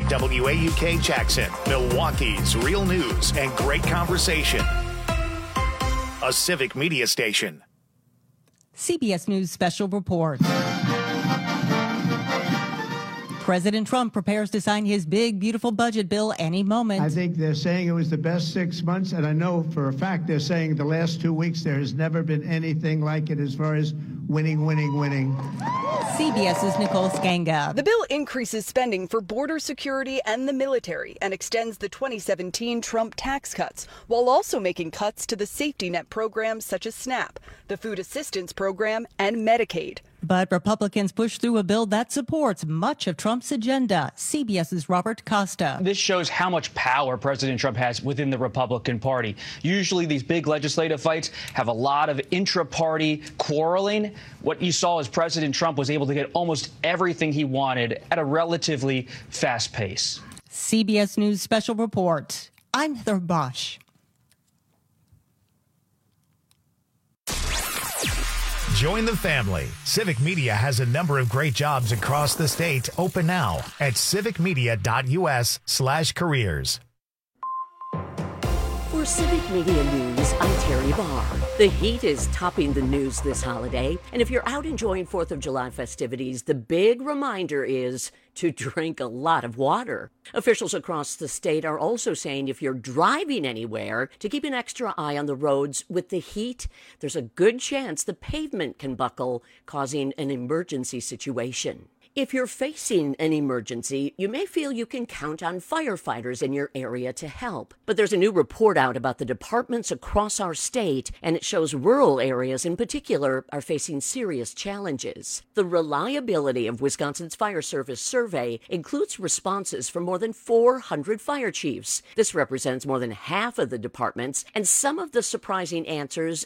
WAUK Jackson, Milwaukee's real news and great conversation. A civic media station. CBS News Special Report. President Trump prepares to sign his big, beautiful budget bill any moment. I think they're saying it was the best 6 months, and I know for a fact they're saying the last 2 weeks there has never been anything like it as far as winning. CBS's Nicole Skanga. The bill increases spending for border security and the military and extends the 2017 Trump tax cuts, while also making cuts to the safety net programs such as SNAP, the Food Assistance Program, and Medicaid. But Republicans push through a bill that supports much of Trump's agenda. CBS's Robert Costa. This shows how much power President Trump has within the Republican Party. Usually these big legislative fights have a lot of intra-party quarreling. What you saw is President Trump was able to get almost everything he wanted at a relatively fast pace. CBS News Special Report. I'm Heather Bosch. Join the family. Civic Media has a number of great jobs across the state open now at civicmedia.us/careers. For Civic Media News, I'm Terry Barr. The heat is topping the news this holiday, and if you're out enjoying 4th of July festivities, the big reminder is to drink a lot of water. Officials across the state are also saying if you're driving anywhere, to keep an extra eye on the roads. With the heat, there's a good chance the pavement can buckle, causing an emergency situation. If you're facing an emergency, you may feel you can count on firefighters in your area to help. But there's a new report out about the departments across our state, and it shows rural areas in particular are facing serious challenges. The reliability of Wisconsin's Fire Service survey includes responses from more than 400 fire chiefs. This represents more than half of the departments, and some of the surprising answers: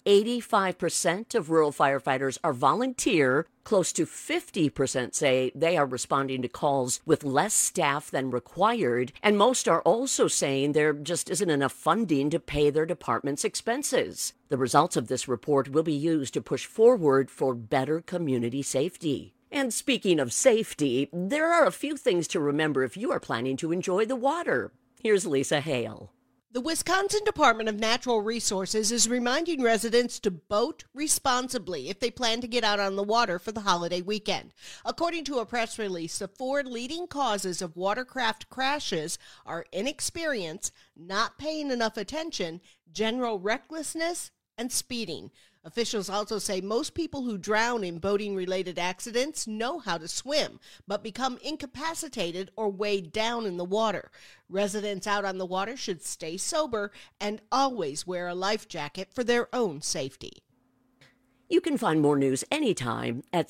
85% of rural firefighters are volunteer. Close to 50% say they are responding to calls with less staff than required, and most are also saying there just isn't enough funding to pay their department's expenses. The results of this report will be used to push forward for better community safety. And speaking of safety, there are a few things to remember if you are planning to enjoy the water. Here's Lisa Hale. The Wisconsin Department of Natural Resources is reminding residents to boat responsibly if they plan to get out on the water for the holiday weekend. According to a press release, the 4 leading causes of watercraft crashes are inexperience, not paying enough attention, general recklessness, and speeding. Officials also say most people who drown in boating-related accidents know how to swim, but become incapacitated or weighed down in the water. Residents out on the water should stay sober and always wear a life jacket for their own safety. You can find more news anytime at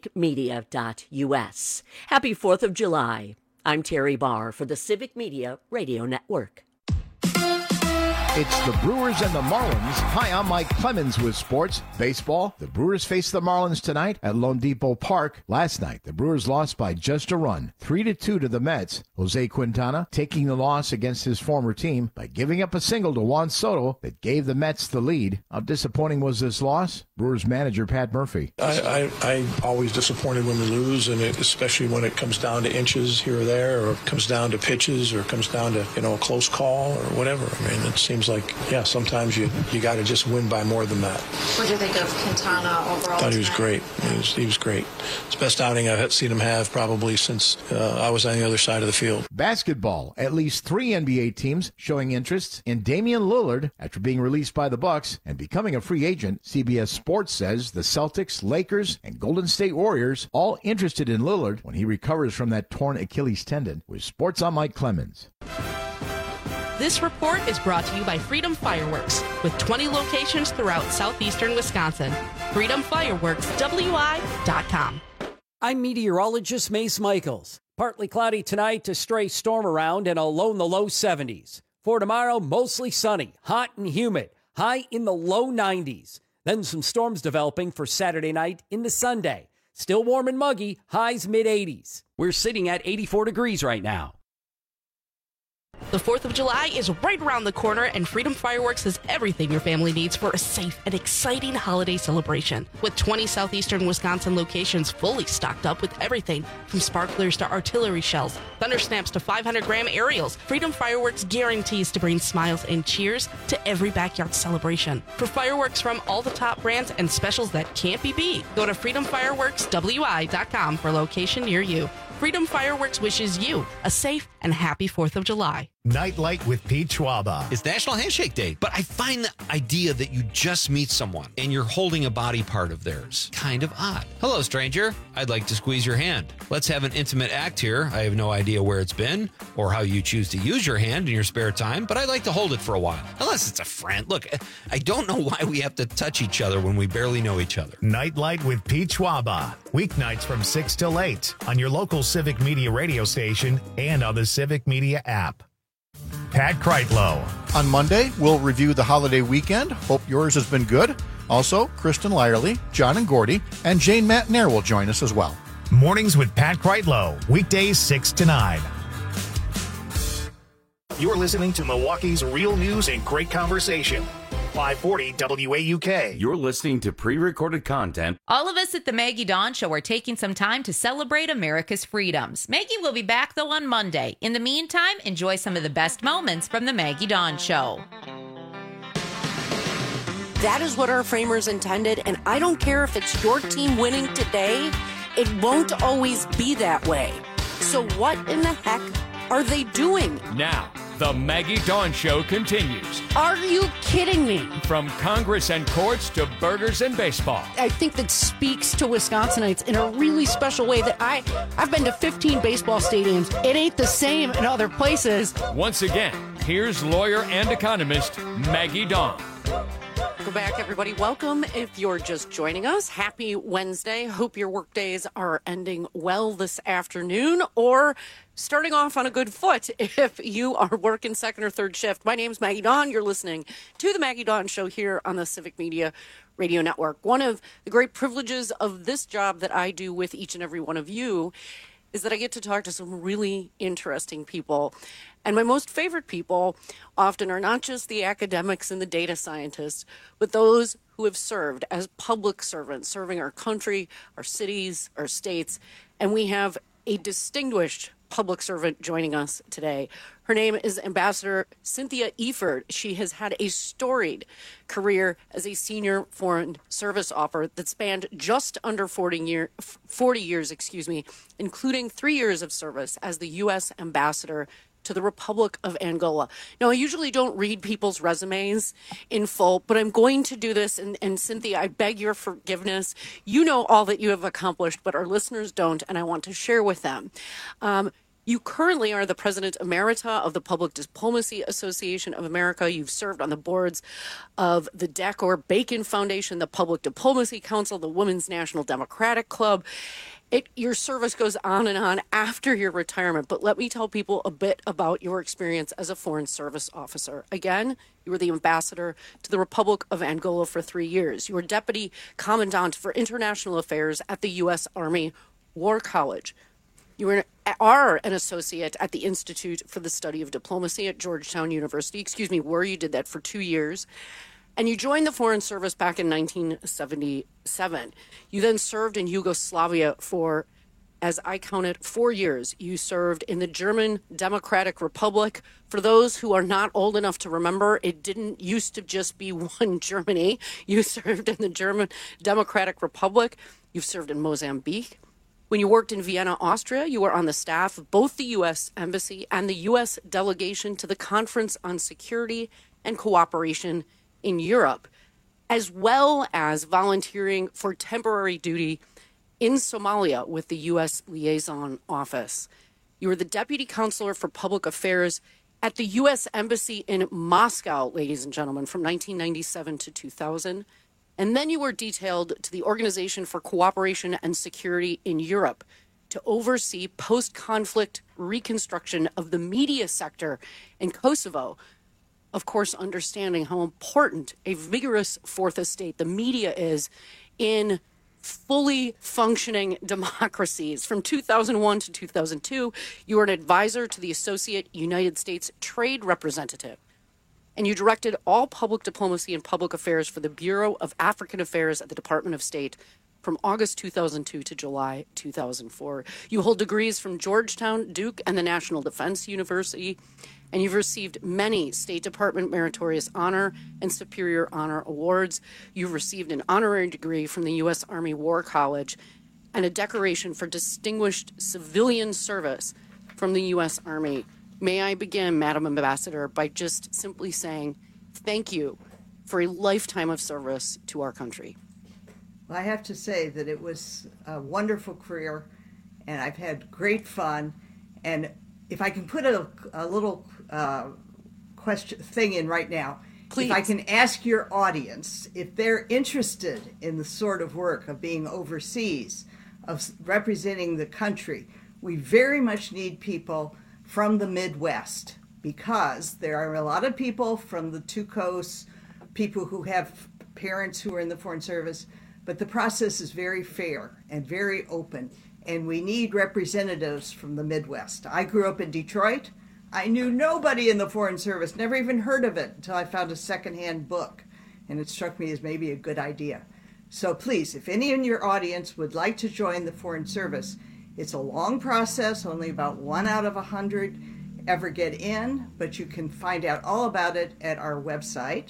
civicmedia.us. Happy 4th of July. I'm Terry Barr for the Civic Media Radio Network. It's the Brewers and the Marlins. Hi, I'm Mike Clemens with sports. Baseball, the Brewers face the Marlins tonight at Lone Depot Park. Last night, the Brewers lost by just a run, 3-2 to the Mets. Jose Quintana taking the loss against his former team by giving up a single to Juan Soto that gave the Mets the lead. How disappointing was this loss? Brewers manager Pat Murphy. I always disappointed when we lose, and especially when it comes down to inches here or there, or comes down to pitches, or comes down to a close call or whatever. I mean, it seems like, sometimes you got to just win by more than that. What do you think of Quintana overall? I thought he was great. He was great. It's the best outing I've seen him have probably since I was on the other side of the field. Basketball, at least 3 NBA teams showing interest in Damian Lillard after being released by the Bucks and becoming a free agent. CBS Sports says the Celtics, Lakers, and Golden State Warriors all interested in Lillard when he recovers from that torn Achilles tendon. With Sports, I'm Mike Clemens. This report is brought to you by Freedom Fireworks, with 20 locations throughout southeastern Wisconsin. FreedomFireworksWI.com. I'm meteorologist Mace Michaels. Partly cloudy tonight, a stray storm around, and a low in the low 70s. For tomorrow, mostly sunny, hot and humid, high in the low 90s. Then some storms developing for Saturday night into Sunday. Still warm and muggy, highs mid-80s. We're sitting at 84 degrees right now. The 4th of July is right around the corner, and Freedom Fireworks has everything your family needs for a safe and exciting holiday celebration. With 20 southeastern Wisconsin locations fully stocked up with everything from sparklers to artillery shells, thunder snaps to 500-gram aerials, Freedom Fireworks guarantees to bring smiles and cheers to every backyard celebration. For fireworks from all the top brands and specials that can't be beat, go to freedomfireworkswi.com for a location near you. Freedom Fireworks wishes you a safe and happy 4th of July. Nightlight with Pete Schwaba. It's National Handshake Day, but I find the idea that you just meet someone and you're holding a body part of theirs kind of odd. Hello, stranger. I'd like to squeeze your hand. Let's have an intimate act here. I have no idea where it's been or how you choose to use your hand in your spare time, but I'd like to hold it for a while. Unless it's a friend. Look, I don't know why we have to touch each other when we barely know each other. Nightlight with Pete Schwaba. Weeknights from 6 till 8 on your local Civic Media radio station and on the Civic Media app. Pat Kreitlow. On Monday, we'll review the holiday weekend. Hope yours has been good. Also, Kristen Lyerly, John and Gordy, and Jane Matnair will join us as well. Mornings with Pat Kreitlow. Weekdays 6 to 9. You're listening to Milwaukee's Real News and Great Conversation. 540 WAUK. You're listening to pre-recorded content. All of us at the Maggie Dawn Show are taking some time to celebrate America's freedoms. Maggie will be back, though, on Monday. In the meantime, enjoy some of the best moments from the Maggie Dawn Show. That is what our framers intended, and I don't care if it's your team winning today. It won't always be that way. So what in the heck are they doing? Now, the Maggie Dawn Show continues. Are you kidding me? From Congress and courts to burgers and baseball. I think that speaks to Wisconsinites in a really special way that I've been to 15 baseball stadiums. It ain't the same in other places. Once again, here's lawyer and economist Maggie Dawn. Welcome back, everybody. Welcome. If you're just joining us, happy Wednesday. Hope your work days are ending well this afternoon or starting off on a good foot if you are working second or third shift. My name's Maggie Dawn. You're listening to the Maggie Dawn Show here on the Civic Media Radio Network. One of the great privileges of this job that I do with each and every one of you is that I get to talk to some really interesting people. And my most favorite people often are not just the academics and the data scientists, but those who have served as public servants, serving our country, our cities, our states. And we have a distinguished public servant joining us today. Her name is Ambassador Cynthia Eford. She has had a storied career as a senior foreign service officer that spanned just under 40 years, including 3 years of service as the U.S. ambassador to the Republic of Angola. Now, I usually don't read people's resumes in full, but I'm going to do this. And Cynthia, I beg your forgiveness. You know all that you have accomplished, but our listeners don't, and I want to share with them. You currently are the President Emerita of the Public Diplomacy Association of America. You've served on the boards of the Decor Bacon Foundation, the Public Diplomacy Council, the Women's National Democratic Club. Your service goes on and on after your retirement, but let me tell people a bit about your experience as a foreign service officer. Again, you were the ambassador to the Republic of Angola for 3 years. You were Deputy Commandant for International Affairs at the U.S. Army War College. You are an associate at the Institute for the Study of Diplomacy at Georgetown University. You did that for 2 years. And you joined the Foreign Service back in 1977. You then served in Yugoslavia for, as I counted, 4 years. You served in the German Democratic Republic. For those who are not old enough to remember, it didn't used to just be one Germany. You served in the German Democratic Republic. You've served in Mozambique. When you worked in Vienna, Austria, you were on the staff of both the U.S. Embassy and the U.S. delegation to the Conference on Security and Cooperation in Europe, as well as volunteering for temporary duty in Somalia with the U.S. Liaison Office. You were the Deputy Counselor for Public Affairs at the U.S. Embassy in Moscow, ladies and gentlemen, from 1997 to 2000. And then you were detailed to the Organization for Cooperation and Security in Europe to oversee post-conflict reconstruction of the media sector in Kosovo. Of course, understanding how important a vigorous fourth estate, the media, is in fully functioning democracies. From 2001 to 2002, you were an advisor to the Associate United States Trade Representative, and you directed all public diplomacy and public affairs for the Bureau of African Affairs at the Department of State from August 2002 to July 2004. You hold degrees from Georgetown, Duke, and the National Defense University, and you've received many State Department Meritorious Honor and Superior Honor Awards. You've received an honorary degree from the U.S. Army War College and a decoration for distinguished civilian service from the U.S. Army. May I begin, Madam Ambassador, by just simply saying thank you for a lifetime of service to our country. Well, I have to say that it was a wonderful career, and I've had great fun. And if I can put a little question thing in right now, please. If I can ask your audience if they're interested in the sort of work of being overseas, of representing the country, we very much need people from the Midwest, because there are a lot of people from the two coasts, people who have parents who are in the Foreign Service, but the process is very fair and very open, and we need representatives from the Midwest. I grew up in Detroit. I knew nobody in the Foreign Service, never even heard of it until I found a secondhand book, and it struck me as maybe a good idea. So please, if any in your audience would like to join the Foreign Service, it's a long process, only about 1 out of 100 ever get in, but you can find out all about it at our website,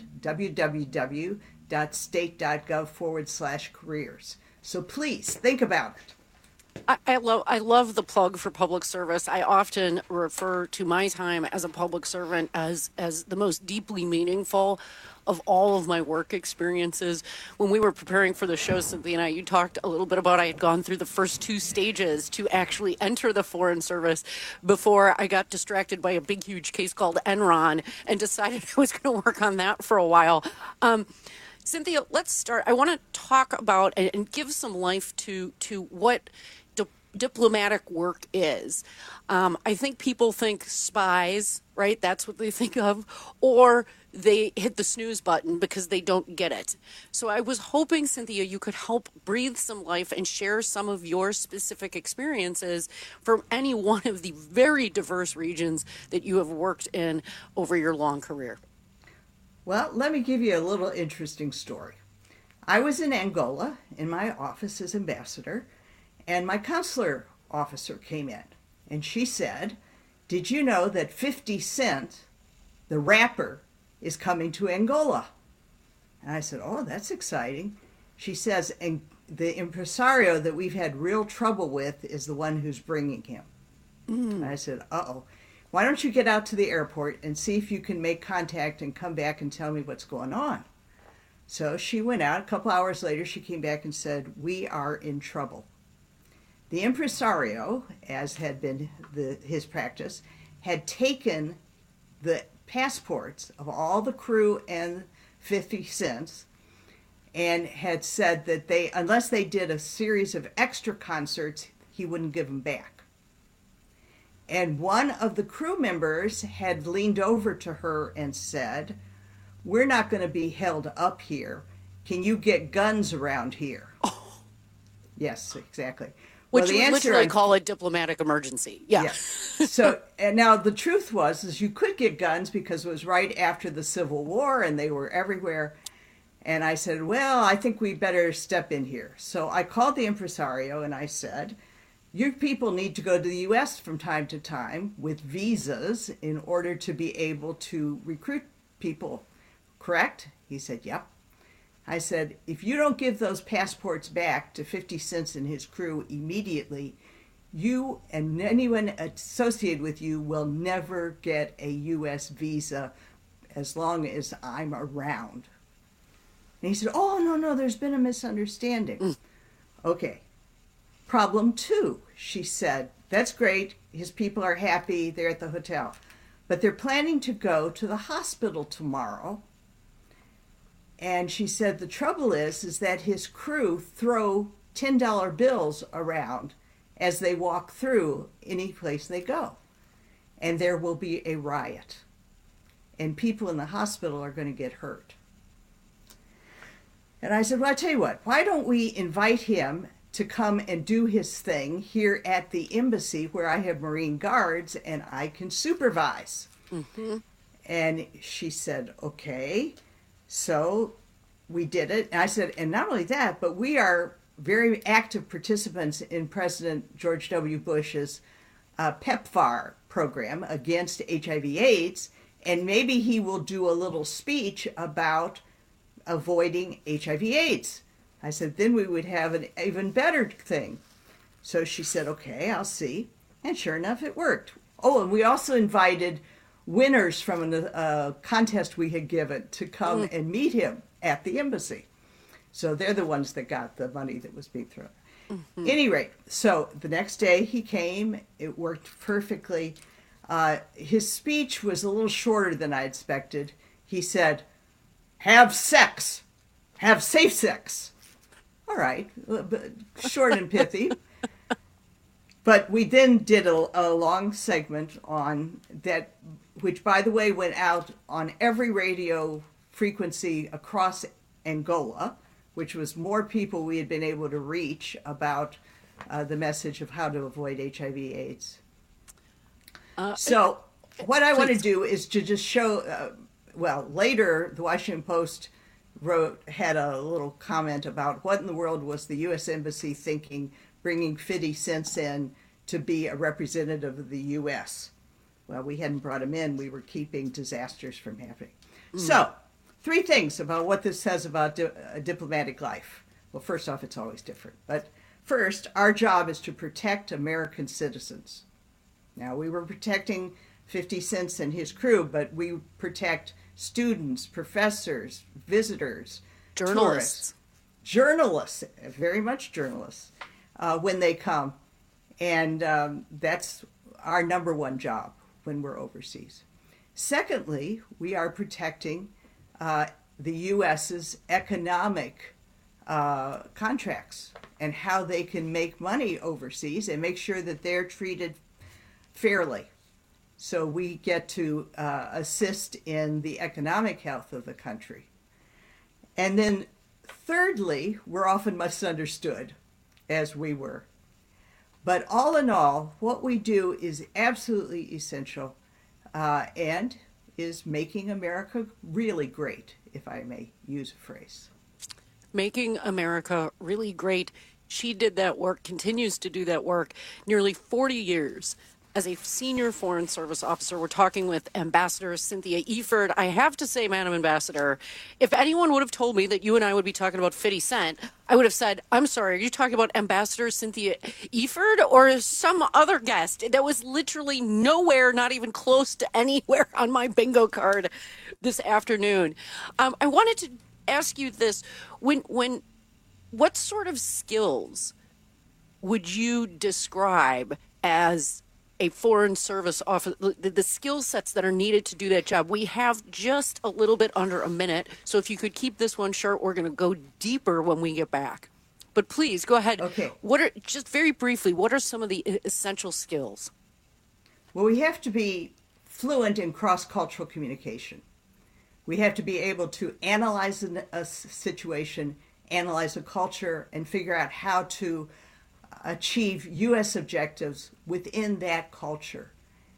www.state.gov/careers. So please think about it. I love the plug for public service. I often refer to my time as a public servant as the most deeply meaningful of all of my work experiences. When we were preparing for the show, Cynthia and I, you talked a little bit about I had gone through the first 2 stages to actually enter the Foreign Service before I got distracted by a big, huge case called Enron and decided I was going to work on that for a while. Cynthia, let's start. I want to talk about and give some life to what diplomatic work is. I think people think spies, right? That's what they think of, or they hit the snooze button because they don't get it. So I was hoping, Cynthia, you could help breathe some life and share some of your specific experiences from any one of the very diverse regions that you have worked in over your long career. Well, let me give you a little interesting story. I was in Angola in my office as ambassador, and my consular officer came in, and she said, "Did you know that 50 Cent, the rapper, is coming to Angola?" And I said, "Oh, that's exciting." She says, "And the impresario that we've had real trouble with is the one who's bringing him." And I said, "Uh-oh. Why don't you get out to the airport and see if you can make contact and come back and tell me what's going on?" So she went out. A couple hours later, she came back and said, "We are in trouble." The impresario, as had been his practice, had taken the passports of all the crew and 50 Cents and had said that unless they did a series of extra concerts, he wouldn't give them back. And one of the crew members had leaned over to her and said, "We're not going to be held up here. Can you get guns around here?" Oh. Yes, exactly. Which well, would literally call a diplomatic emergency. Yeah. So, and now the truth is you could get guns because it was right after the Civil War and they were everywhere. And I said, well, I think we better step in here. So I called the impresario and I said, "Your people need to go to the U.S. from time to time with visas in order to be able to recruit people, correct?" He said, "Yep." I said, "If you don't give those passports back to 50 Cent and his crew immediately, you and anyone associated with you will never get a U.S. visa as long as I'm around." And he said, "Oh, no, there's been a misunderstanding." Okay. Problem 2, she said, "That's great. His people are happy. They're at the hotel. But they're planning to go to the hospital tomorrow." And she said, "The trouble is that his crew throw $10 bills around as they walk through any place they go. And there will be a riot. And people in the hospital are going to get hurt." And I said, well, I tell you what, why don't we invite him to come and do his thing here at the embassy where I have Marine guards and I can supervise. Mm-hmm. And she said, okay. So we did it. And I said, and not only that, but we are very active participants in President George W. Bush's PEPFAR program against HIV/AIDS, and maybe he will do a little speech about avoiding HIV/AIDS. I said, then we would have an even better thing. So she said, okay, I'll see. And sure enough, it worked. Oh, and we also invited winners from a contest we had given to come and meet him at the embassy. So they're the ones that got the money that was being thrown. Mm-hmm. Any rate, so the next day he came. It worked perfectly. His speech was a little shorter than I expected. He said, have sex. Have safe sex. All right, short and pithy. But we then did a long segment on that, which, by the way, went out on every radio frequency across Angola, which was more people we had been able to reach about the message of how to avoid HIV/AIDS. So what I want to do is to just show, later the Washington Post had a little comment about what in the world was the U.S. Embassy thinking, bringing 50 cents in to be a representative of the U.S. Well, we hadn't brought him in. We were keeping disasters from happening. So 3 things about what this says about a diplomatic life. Well, first off, it's always different. But first, our job is to protect American citizens. Now, we were protecting 50 Cent and his crew, but we protect students, professors, visitors, journalists. Journalists, very much journalists, when they come. And that's our number one job when we're overseas. Secondly, we are protecting the U.S.'s economic contracts and how they can make money overseas and make sure that they're treated fairly. So we get to assist in the economic health of the country. And then thirdly, we're often misunderstood, as we were. But all in all, what we do is absolutely essential and is making America really great, if I may use a phrase. Making America really great. She did that work, continues to do that work, nearly 40 years. As a senior Foreign Service officer, we're talking with Ambassador Cynthia Eford. I have to say, Madam Ambassador, if anyone would have told me that you and I would be talking about 50 Cent, I would have said, I'm sorry, are you talking about Ambassador Cynthia Eford or some other guest? That was literally nowhere, not even close to anywhere on my bingo card this afternoon. I wanted to ask you this. What sort of skills would you describe as a Foreign Service officer, the skill sets that are needed to do that job? We have just a little bit under a minute, so if you could keep this one short, we're going to go deeper when we get back. But please, go ahead. Okay. Just very briefly, what are some of the essential skills? Well, we have to be fluent in cross-cultural communication. We have to be able to analyze a situation, analyze a culture, and figure out how to achieve U.S. objectives within that culture.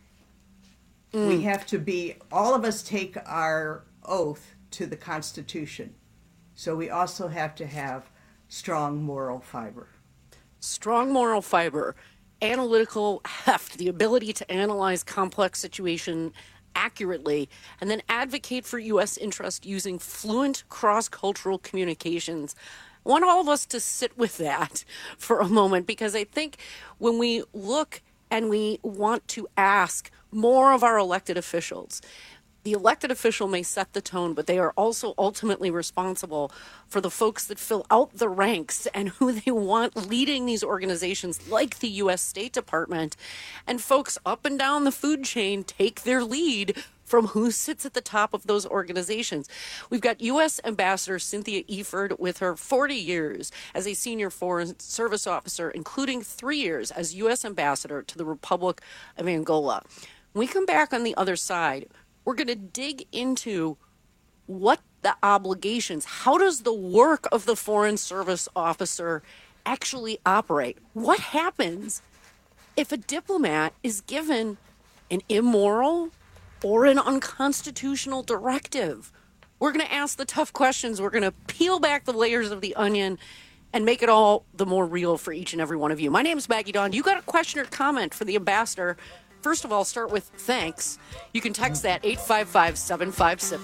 We have to be, all of us take our oath to the Constitution. So we also have to have strong moral fiber. Strong moral fiber, analytical heft, the ability to analyze complex situation accurately, and then advocate for U.S. interest using fluent cross-cultural communications. I want all of us to sit with that for a moment, because I think when we look and we want to ask more of our elected officials, the elected official may set the tone, but they are also ultimately responsible for the folks that fill out the ranks and who they want leading these organizations like the U.S. State Department. And folks up and down the food chain take their lead from who sits at the top of those organizations. We've got U.S. Ambassador Cynthia Eford with her 40 years as a senior Foreign Service officer, including 3 years as U.S. Ambassador to the Republic of Angola. When we come back on the other side, we're going to dig into what the obligations, how does the work of the Foreign Service officer actually operate? What happens if a diplomat is given an immoral or an unconstitutional directive? We're going to ask the tough questions. We're going to peel back the layers of the onion and make it all the more real for each and every one of you. My name is Maggie Dawn. You got a question or comment for the ambassador? First of all, start with thanks. You can text that 855-756.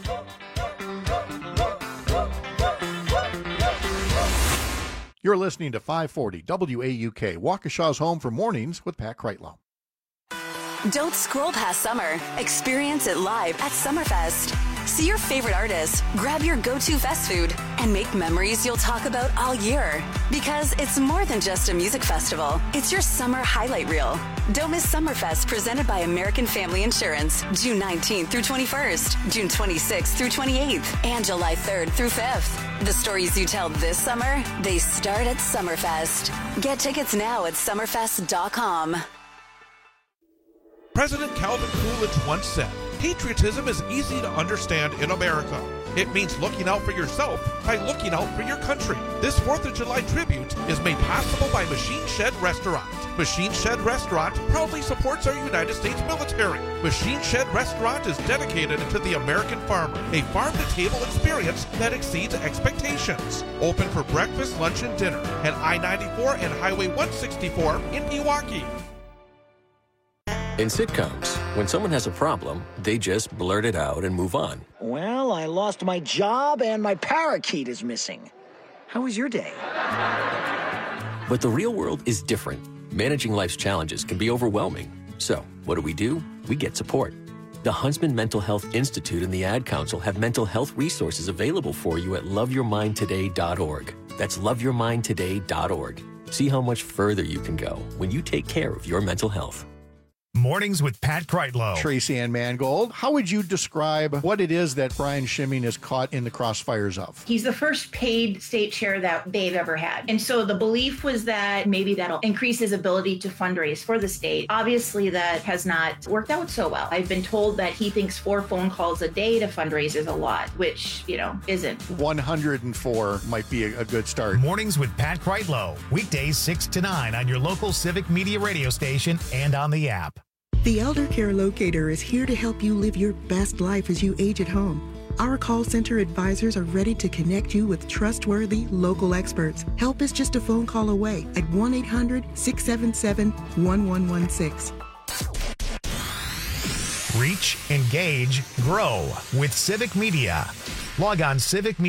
You're listening to 540 WAUK, Waukesha's home for mornings with Pat Kreitlow. Don't scroll past summer. Experience it live at Summerfest. See your favorite artists, grab your go-to fast food, and make memories you'll talk about all year. Because it's more than just a music festival. It's your summer highlight reel. Don't miss Summerfest, presented by American Family Insurance, June 19th through 21st, June 26th through 28th, and July 3rd through 5th. The stories you tell this summer, they start at Summerfest. Get tickets now at summerfest.com. President Calvin Coolidge once said, "Patriotism is easy to understand in America. It means looking out for yourself by looking out for your country." This 4th of July tribute is made possible by Machine Shed Restaurant. Machine Shed Restaurant proudly supports our United States military. Machine Shed Restaurant is dedicated to the American farmer, a farm-to-table experience that exceeds expectations. Open for breakfast, lunch, and dinner at I-94 and Highway 164 in Pewaukee. In sitcoms, when someone has a problem, they just blurt it out and move on. Well, I lost my job and my parakeet is missing. How was your day? But the real world is different. Managing life's challenges can be overwhelming. So, what do? We get support. The Huntsman Mental Health Institute and the Ad Council have mental health resources available for you at loveyourmindtoday.org. That's loveyourmindtoday.org. See how much further you can go when you take care of your mental health. Mornings with Pat Kreitlow. Tracy Ann Mangold, how would you describe what it is that Brian Schimming is caught in the crossfires of? He's the first paid state chair that they've ever had. And so the belief was that maybe that'll increase his ability to fundraise for the state. Obviously, that has not worked out so well. I've been told that he thinks 4 phone calls a day to fundraise is a lot, which, isn't. 104 might be a good start. Mornings with Pat Kreitlow. Weekdays 6 to 9 on your local Civic Media radio station and on the app. The Elder Care Locator is here to help you live your best life as you age at home. Our call center advisors are ready to connect you with trustworthy local experts. Help is just a phone call away at 1-800-677-1116. Reach, engage, grow with Civic Media. Log on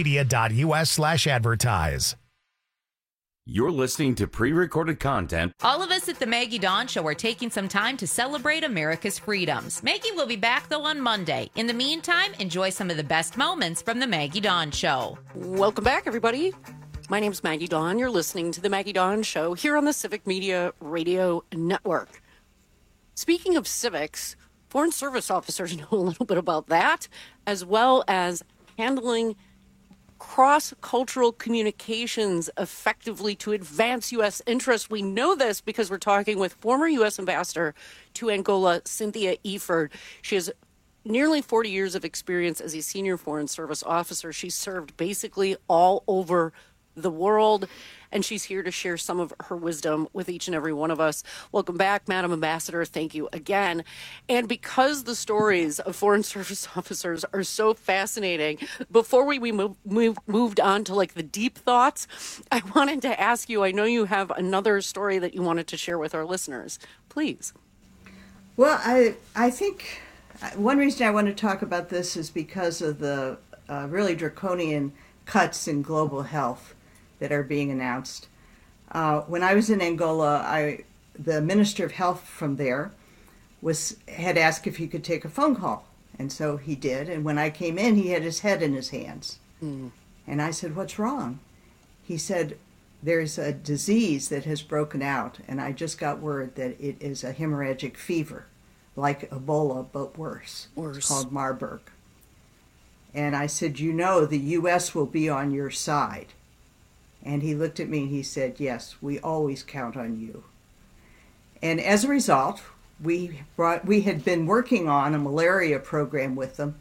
civicmedia.us/advertise. You're listening to pre-recorded content. All of us at the Maggie Dawn Show are taking some time to celebrate America's freedoms. Maggie will be back, though, on Monday. In the meantime, enjoy some of the best moments from the Maggie Dawn Show. Welcome back, everybody. My name's Maggie Dawn. You're listening to the Maggie Dawn Show here on the Civic Media Radio Network. Speaking of civics, Foreign Service officers know a little bit about that, as well as handling cross-cultural communications effectively to advance U.S. interests. We know this because we're talking with former U.S. Ambassador to Angola, Cynthia Eford. She has nearly 40 years of experience as a senior Foreign Service officer. She's served basically all over the world, and she's here to share some of her wisdom with each and every one of us. Welcome back, Madam Ambassador. Thank you again. And because the stories of Foreign Service officers are so fascinating, before we moved on to the deep thoughts, I wanted to ask you, I know you have another story that you wanted to share with our listeners. Please. Well, I think one reason I want to talk about this is because of the really draconian cuts in global health that are being announced. When I was in Angola, the Minister of Health from there had asked if he could take a phone call. And so he did. And when I came in, he had his head in his hands. Mm. And I said, "What's wrong?" He said, "There's a disease that has broken out. And I just got word that it is a hemorrhagic fever, like Ebola, but worse. It's called Marburg." And I said, "The U.S. will be on your side." And he looked at me and he said, "Yes, we always count on you." And as a result, we had been working on a malaria program with them,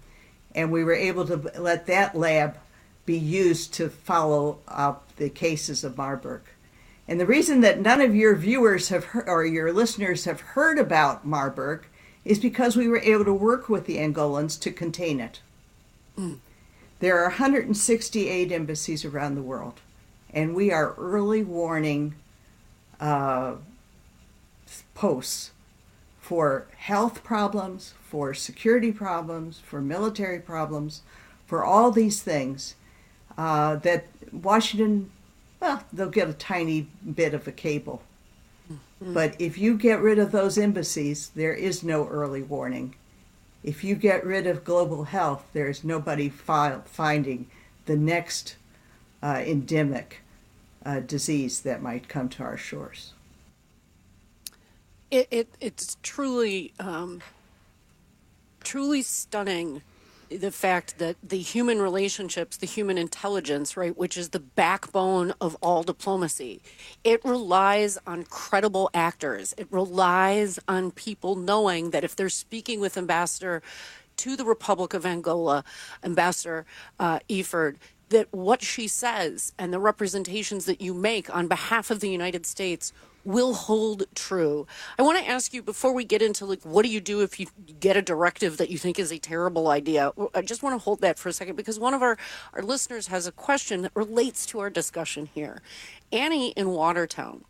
And we were able to let that lab be used to follow up the cases of Marburg. And the reason that none of your viewers have heard, or your listeners have heard about Marburg is because we were able to work with the Angolans to contain it. There are 168 embassies around the world, and we are early warning posts for health problems, for security problems, for military problems, for all these things that Washington, well, they'll get a tiny bit of a cable. But if you get rid of those embassies, there is no early warning. If you get rid of global health, there's nobody finding the next endemic disease that might come to our shores. It's truly stunning, the fact that the human relationships, the human intelligence, right, which is the backbone of all diplomacy, it relies on credible actors. It relies on people knowing that if they're speaking with Ambassador to the Republic of Angola, Ambassador Eford, that what she says and the representations that you make on behalf of the United States will hold true. I want to ask you, before we get into what do you do if you get a directive that you think is a terrible idea? I just want to hold that for a second, because one of our listeners has a question that relates to our discussion here. Annie in Watertown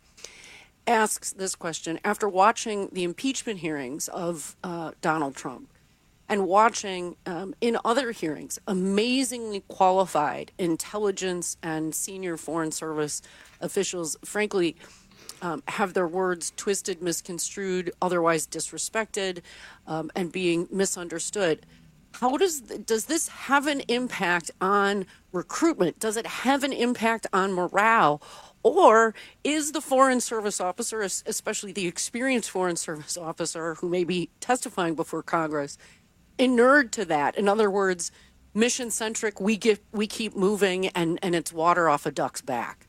asks this question after watching the impeachment hearings of Donald Trump and watching in other hearings amazingly qualified intelligence and senior Foreign Service officials, frankly, have their words twisted, misconstrued, otherwise disrespected, and being misunderstood. How does this have an impact on recruitment? Does it have an impact on morale? Or is the Foreign Service officer, especially the experienced Foreign Service officer who may be testifying before Congress, inured to that? In other words, mission-centric, we keep moving, and it's water off a duck's back.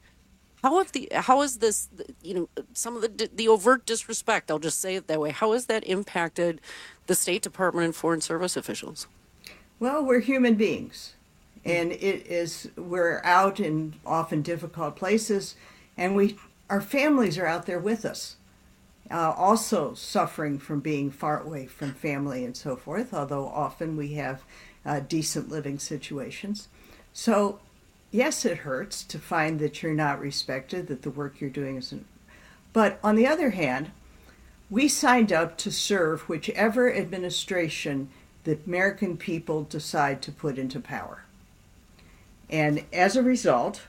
How is this, some of the overt disrespect, I'll just say it that way, how has that impacted the State Department and Foreign Service officials? Well, we're human beings, and we're out in often difficult places, and our families are out there with us, also suffering from being far away from family and so forth, although often we have decent living situations. So yes, it hurts to find that you're not respected, that the work you're doing isn't. But on the other hand, we signed up to serve whichever administration the American people decide to put into power. And as a result,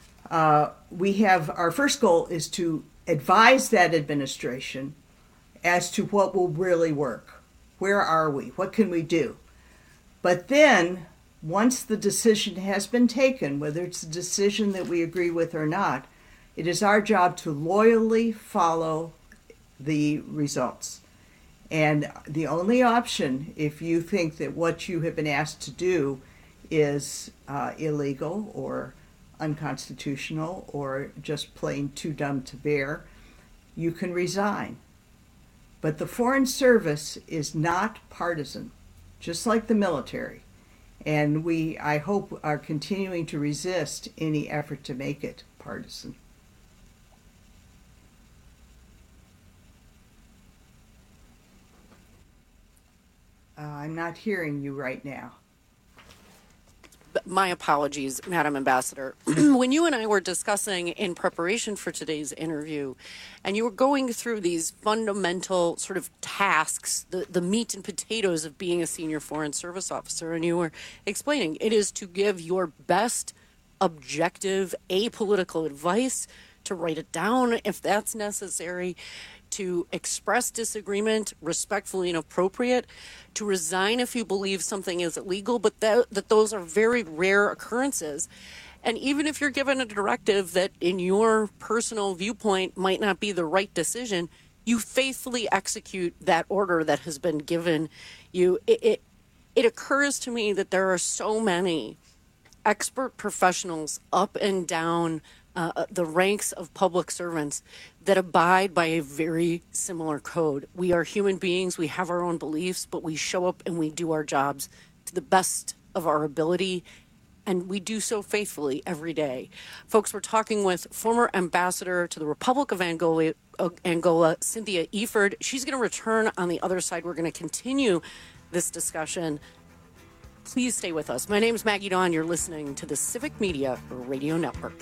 we have our first goal is to advise that administration as to what will really work. Where are we? What can we do? But then, once the decision has been taken, whether it's a decision that we agree with or not, it is our job to loyally follow the results. And the only option, if you think that what you have been asked to do is illegal or unconstitutional or just plain too dumb to bear, you can resign. But the Foreign Service is not partisan, just like the military. And we, I hope, are continuing to resist any effort to make it partisan. I'm not hearing you right now. My apologies, Madam Ambassador. When you and I were discussing in preparation for today's interview, and you were going through these fundamental sort of tasks, the meat and potatoes of being a senior Foreign Service officer, and you were explaining it is to give your best objective, apolitical advice, to write it down if that's necessary, to express disagreement respectfully and appropriate, to resign if you believe something is illegal, but that those are very rare occurrences. And even if you're given a directive that in your personal viewpoint might not be the right decision, you faithfully execute that order that has been given you. It occurs to me that there are so many expert professionals up and down the ranks of public servants that abide by a very similar code. We are human beings. We have our own beliefs, but we show up and we do our jobs to the best of our ability, and we do so faithfully every day. Folks, we're talking with former ambassador to the Republic of Angola, Cynthia Eford. She's going to return on the other side. We're going to continue this discussion. Please stay with us. My name is Maggie Dawn. You're listening to the Civic Media Radio Network.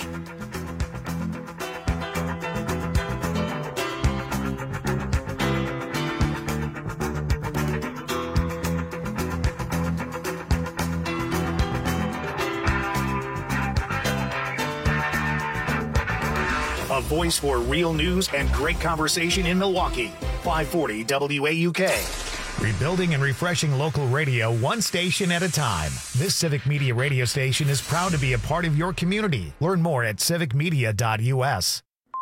A voice for real news and great conversation in Milwaukee. 540 WAUK. Rebuilding and refreshing local radio one station at a time. This Civic Media radio station is proud to be a part of your community. Learn more at civicmedia.us.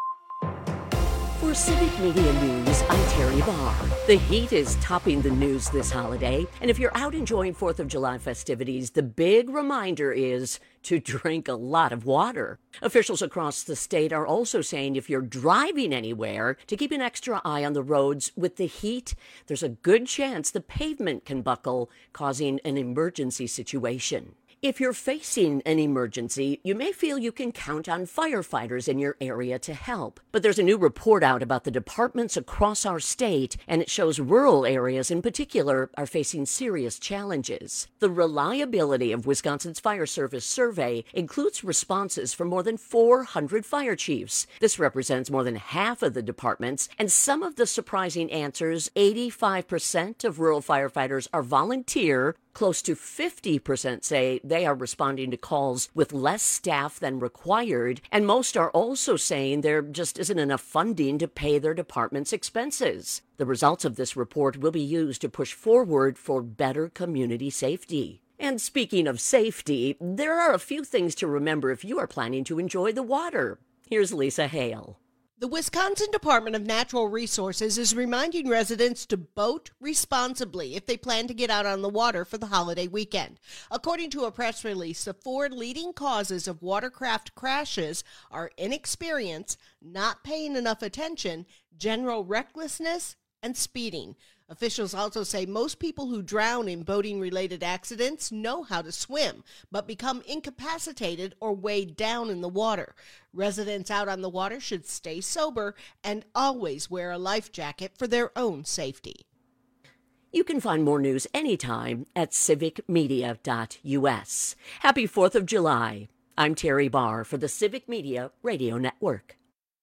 For Civic Media News, I'm Terry Barr. The heat is topping the news this holiday, and if you're out enjoying 4th of July festivities, the big reminder is to drink a lot of water. Officials across the state are also saying if you're driving anywhere, to keep an extra eye on the roads. With the heat, there's a good chance the pavement can buckle, causing an emergency situation. If you're facing an emergency, you may feel you can count on firefighters in your area to help. But there's a new report out about the departments across our state, and it shows rural areas in particular are facing serious challenges. The reliability of Wisconsin's Fire Service survey includes responses from more than 400 fire chiefs. This represents more than half of the departments, and some of the surprising answers: 85% of rural firefighters are volunteer. Close to 50% say they are responding to calls with less staff than required, and most are also saying there just isn't enough funding to pay their department's expenses. The results of this report will be used to push forward for better community safety. And speaking of safety, there are a few things to remember if you are planning to enjoy the water. Here's Lisa Hale. The Wisconsin Department of Natural Resources is reminding residents to boat responsibly if they plan to get out on the water for the holiday weekend. According to a press release, the 4 leading causes of watercraft crashes are inexperience, not paying enough attention, general recklessness, and speeding. Officials also say most people who drown in boating-related accidents know how to swim, but become incapacitated or weighed down in the water. Residents out on the water should stay sober and always wear a life jacket for their own safety. You can find more news anytime at civicmedia.us. Happy 4th of July. I'm Terry Barr for the Civic Media Radio Network.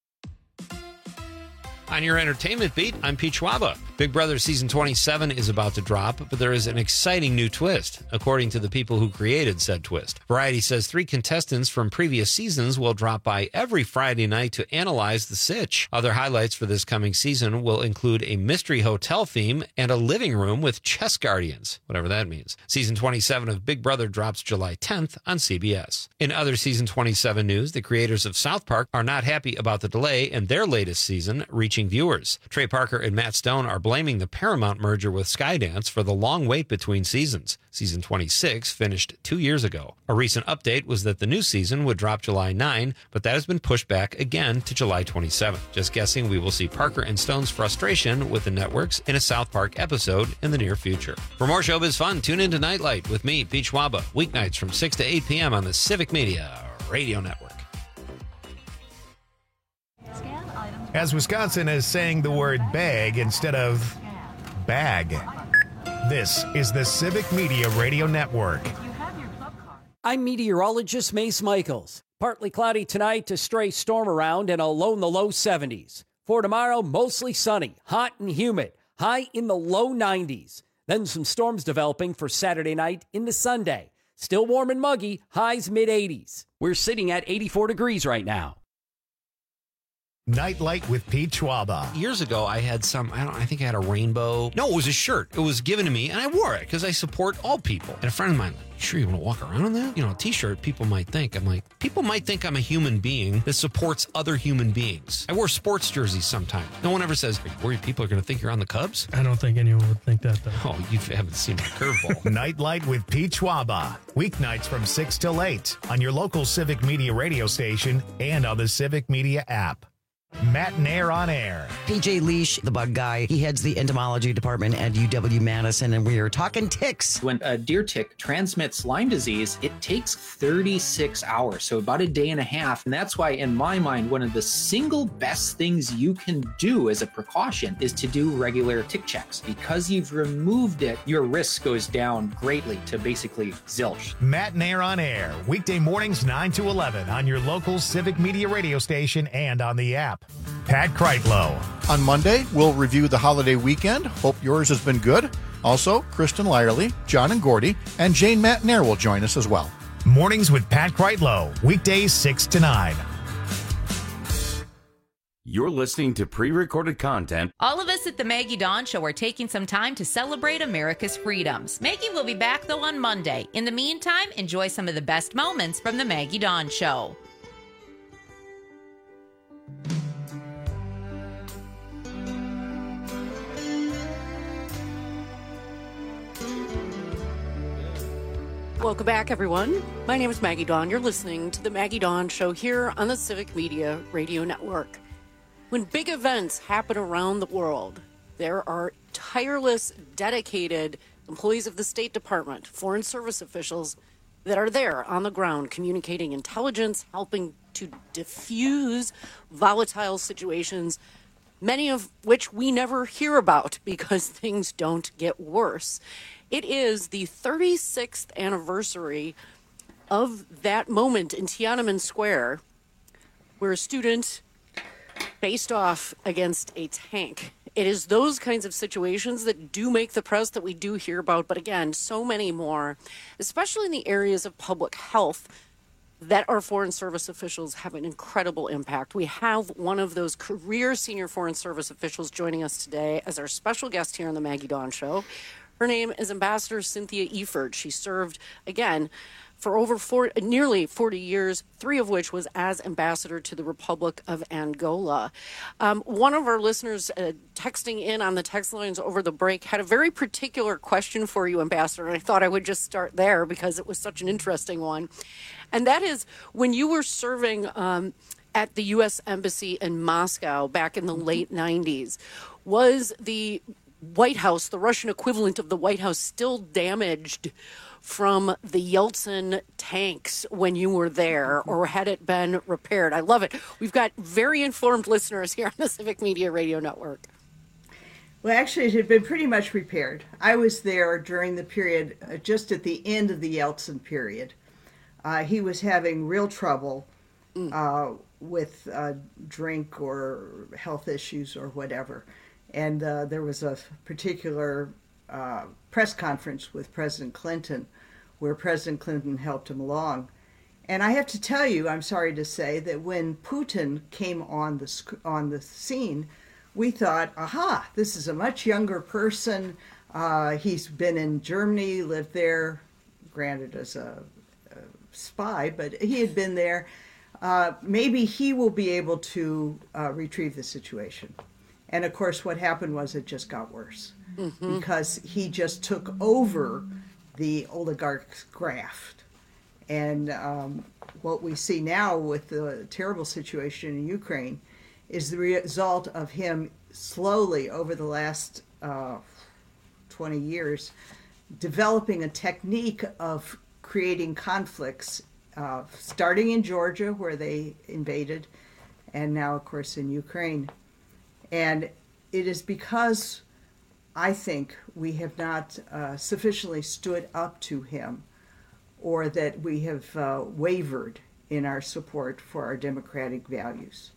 On your entertainment beat, I'm Pete Schwaba. Big Brother Season 27 is about to drop, but there is an exciting new twist, according to the people who created said twist. Variety says 3 contestants from previous seasons will drop by every Friday night to analyze the sitch. Other highlights for this coming season will include a mystery hotel theme and a living room with chess guardians, whatever that means. Season 27 of Big Brother drops July 10th on CBS. In other Season 27 news, the creators of South Park are not happy about the delay in their latest season reaching viewers. Trey Parker and Matt Stone are blaming the Paramount merger with Skydance for the long wait between seasons. Season 26 finished 2 years ago. A recent update was that the new season would drop July 9, but that has been pushed back again to July 27. Just guessing we will see Parker and Stone's frustration with the networks in a South Park episode in the near future. For more showbiz fun, tune into Nightlight with me, Pete Schwaba, weeknights from 6 to 8 p.m. on the Civic Media Radio Network. As Wisconsin is saying the word bag instead of bag. This is the Civic Media Radio Network. I'm meteorologist Mace Michaels. Partly cloudy tonight to stray storm around and a low in the low 70s. For tomorrow, mostly sunny, hot and humid, high in the low 90s. Then some storms developing for Saturday night into Sunday. Still warm and muggy, highs mid-80s. We're sitting at 84 degrees right now. Nightlight with Pete Schwaba. Years ago, I had I think I had a rainbow. No, it was a shirt. It was given to me, and I wore it because I support all people. And a friend of mine, you sure you want to walk around in that? You know, a t-shirt, people might think I'm a human being that supports other human beings. I wear sports jerseys sometimes. No one ever says, are you worried people are going to think you're on the Cubs? I don't think anyone would think that, though. Oh, you haven't seen my curveball. Nightlight with Pete Schwaba. Weeknights from 6 till 8 on your local Civic Media radio station and on the Civic Media app. Matt and Air on Air. PJ Leash, the bug guy, he heads the entomology department at UW-Madison, and we are talking ticks. When a deer tick transmits Lyme disease, it takes 36 hours, so about a day and a half. And that's why, in my mind, one of the single best things you can do as a precaution is to do regular tick checks. Because you've removed it, your risk goes down greatly to basically zilch. Matt and Air on Air, weekday mornings 9 to 11 on your local Civic Media radio station and on the app. Pat Kreitlow. On Monday, we'll review the holiday weekend. Hope yours has been good. Also, Kristen Lyerly, John and Gordy, and Jane Matnair will join us as well. Mornings with Pat Kreitlow, weekdays 6 to 9. You're listening to pre-recorded content. All of us at the Maggie Dawn Show are taking some time to celebrate America's freedoms. Maggie will be back, though, on Monday. In the meantime, enjoy some of the best moments from the Maggie Dawn Show. Welcome back, everyone. My name is Maggie Dawn. You're listening to the Maggie Dawn Show here on the Civic Media Radio Network. When big events happen around the world, there are tireless, dedicated employees of the State Department, Foreign Service officials that are there on the ground communicating intelligence, helping to diffuse volatile situations, many of which we never hear about because things don't get worse. It is the 36th anniversary of that moment in Tiananmen Square where a student faced off against a tank. It is those kinds of situations that do make the press that we do hear about, but again, so many more, especially in the areas of public health, that our Foreign Service officials have an incredible impact. We have one of those career senior Foreign Service officials joining us today as our special guest here on the Maggie Dawn Show. Her name is Ambassador Cynthia Eford. She served, again, for nearly 40 years, 3 of which was as ambassador to the Republic of Angola. One of our listeners texting in on the text lines over the break had a very particular question for you, Ambassador, and I thought I would just start there because it was such an interesting one. And that is, when you were serving at the U.S. Embassy in Moscow back in the late 90s, was the White House, the Russian equivalent of the White House, still damaged from the Yeltsin tanks when you were there, or had it been repaired? I love it. We've got very informed listeners here on the Civic Media Radio Network. Well, actually, it had been pretty much repaired. I was there during the period, just at the end of the Yeltsin period. He was having real trouble with drink or health issues or whatever. And there was a particular press conference with President Clinton where President Clinton helped him along. And I have to tell you, I'm sorry to say, that when Putin came on the scene, we thought, aha, this is a much younger person. He's been in Germany, lived there, granted as a spy, but he had been there. Maybe he will be able to retrieve the situation. And of course, what happened was it just got worse because he just took over the oligarch's graft. And what we see now with the terrible situation in Ukraine is the result of him slowly over the last 20 years developing a technique of creating conflicts, starting in Georgia where they invaded, and now, of course, in Ukraine. And it is because I think we have not sufficiently stood up to him, or that we have wavered in our support for our democratic values.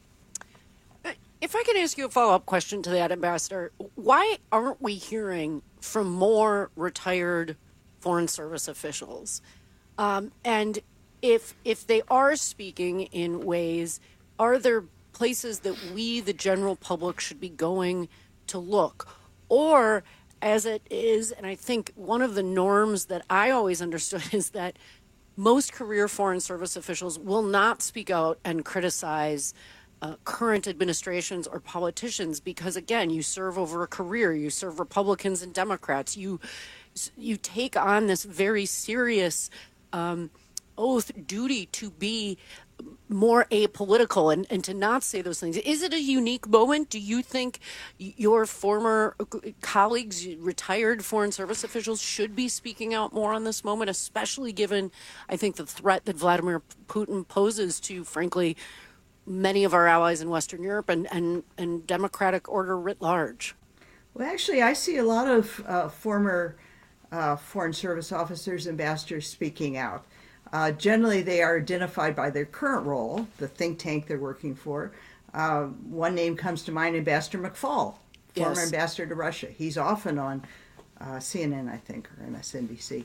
If I could ask you a follow-up question to that, Ambassador, why aren't we hearing from more retired Foreign Service officials? And if they are speaking in ways, are there places that we, the general public, should be going to look? Or, as it is, and I think one of the norms that I always understood is that most career Foreign Service officials will not speak out and criticize current administrations or politicians because, again, you serve over a career, you serve Republicans and Democrats, you take on this very serious oath duty to be more apolitical and to not say those things. Is it a unique moment? Do you think your former colleagues, retired Foreign Service officials, should be speaking out more on this moment, especially given, I think, the threat that Vladimir Putin poses to, frankly, many of our allies in Western Europe and democratic order writ large? Well, actually, I see a lot of former Foreign Service officers, ambassadors speaking out. Generally, they are identified by their current role, the think tank they're working for. One name comes to mind, Ambassador McFaul, former ambassador to Russia. He's often on CNN, I think, or MSNBC.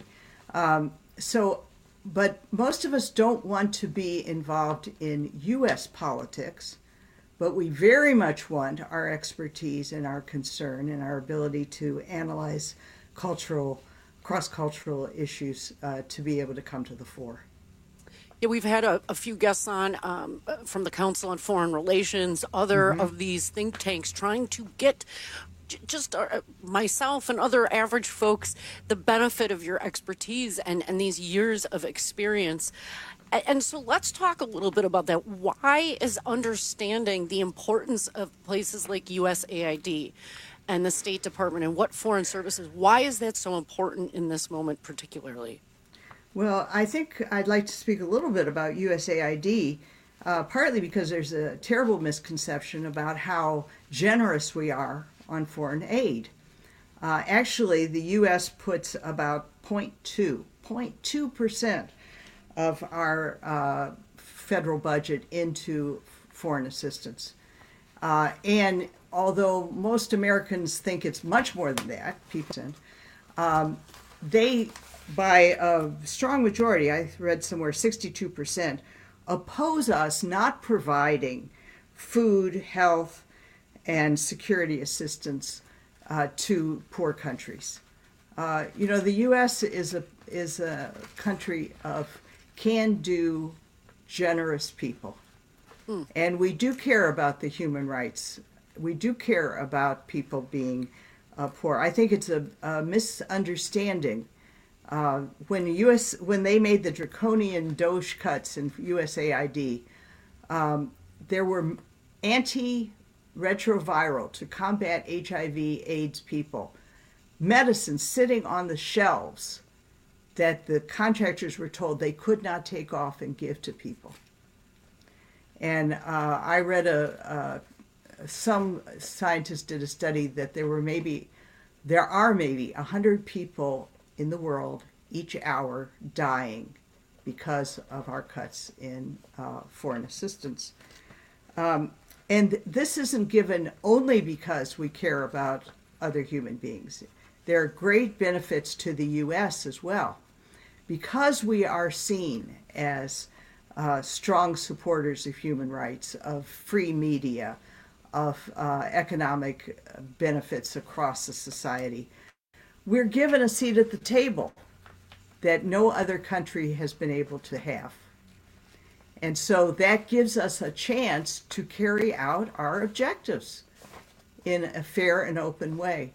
But most of us don't want to be involved in U.S. politics, but we very much want our expertise and our concern and our ability to analyze cross-cultural issues to be able to come to the fore. Yeah, we've had a few guests on from the Council on Foreign Relations, other of these think tanks trying to get just myself and other average folks the benefit of your expertise and these years of experience. And so let's talk a little bit about that. Why is understanding the importance of places like USAID and the State Department and what foreign services, why is that so important in this moment particularly? Well, I think I'd like to speak a little bit about USAID, partly because there's a terrible misconception about how generous we are on foreign aid. Actually, the U.S. puts about 0.2% of our federal budget into foreign assistance. And although most Americans think it's much more than that, they, by a strong majority, I read somewhere 62%, oppose us not providing food, health, and security assistance to poor countries. The U.S. is a country of can-do, generous people. And we do care about the human rights. We do care about people being poor. I think it's a misunderstanding. When they made the draconian DOGE cuts in USAID, there were antiretroviral to combat HIV/AIDS people, medicines sitting on the shelves that the contractors were told they could not take off and give to people. And I read some scientists did a study that there are maybe 100 people in the world each hour dying because of our cuts in foreign assistance. And this isn't given only because we care about other human beings. There are great benefits to the U.S. as well. Because we are seen as strong supporters of human rights, of free media, of economic benefits across the society, we're given a seat at the table that no other country has been able to have. And so that gives us a chance to carry out our objectives in a fair and open way.